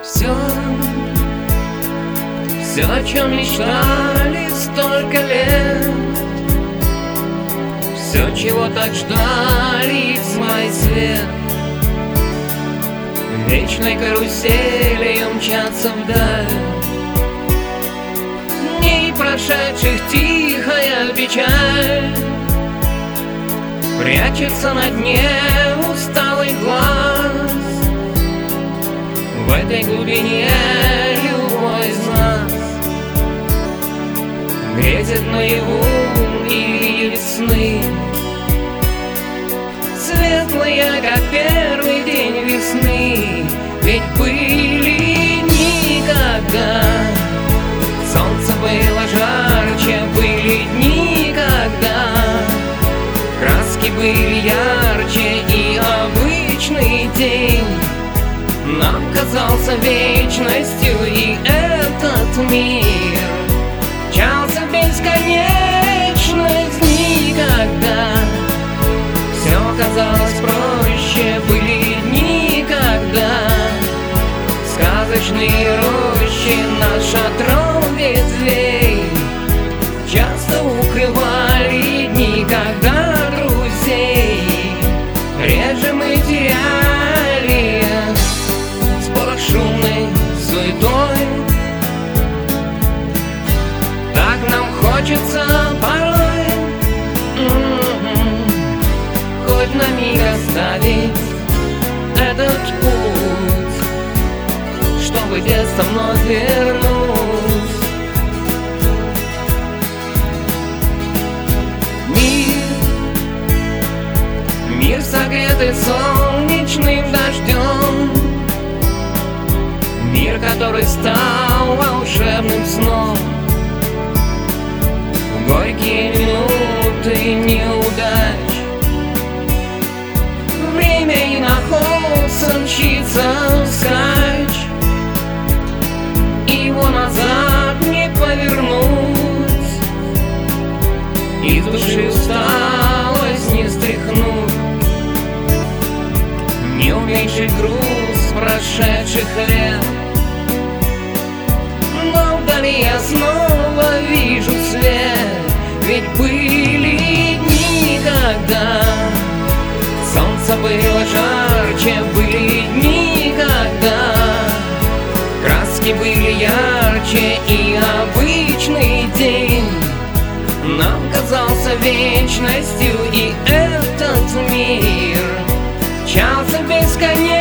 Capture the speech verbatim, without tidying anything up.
Все, все, о чем мечтали столько лет, все, чего так ждали, свой свет, вечной каруселью мчатся вдаль. Дней прошедших тихая печаль прячется на дне усталый глаз. В этой глубине любой из нас грезит наяву и весны, светлые, как первый день весны. Ведь были дни, когда солнце было жарче, были дни, когда краски были ярче, и обычный день нам казался вечностью, и этот мир мчался в бесконечность. Дни, когда все казалось проще, были дни, когда сказочные рощи над шатром ветвей часто укрывали, дни, когда друзей реже мы теряли. Спорах шумной суетой так нам хочется порой м-м-м, хоть на миг оставить этот путь, чтобы детство вновь вернуть. Мир, мир согретый солнечным дождем, мир, который стал волшебным сном. Горькие минуты неудач, время иноходца мчится вскачь, его назад не повернуть, из души усталость не стряхнуть, не уменьшить груз прошедших лет. Но вдали я снова вижу свет, ведь были дни, когда солнце было жарче, были дни, когда краски были ярче, и обычный день нам казался вечностью, и этот мир мчался бесконечно.